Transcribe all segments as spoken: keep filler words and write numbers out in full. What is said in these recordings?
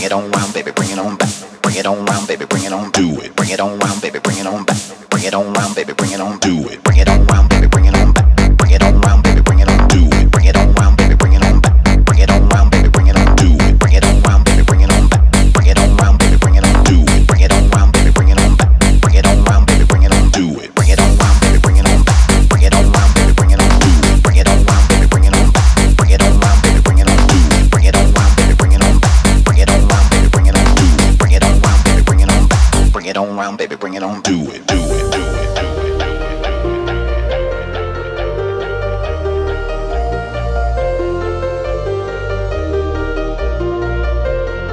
it on round, baby, bring it on back. Bring it on round, baby, bring it on. Do it. Bring it on round, baby, bring it on back. Bring it on round, baby, bring it on. Do it. Bring it on round, baby, bring it on back. Bring it on round, baby, bring it on. Do it. Bring it on round, baby, bring it on back. Bring it on round, baby, bring it on. Do it. Bring it on round, baby, bring it on back. Bring it on round, baby, bring it on. Do it. Bring it on round, baby, bring it on back. Bring it on round, baby, bring it on. Do it. Bring it on round, baby, bring it on back. Bring it on round, baby, bring it on. Do it. Bring it on round, baby, bring it on back. Bring it on round, baby, bring it on. Do it. Bring it on round, baby, bring it on back. Bring it on round, baby, bring it on. Do it. Bring it on round, baby, bring it on back. Bring it on round, baby, bring it on. Do it. Do it. Do it.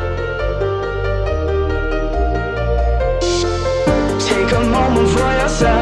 Take a moment for yourself.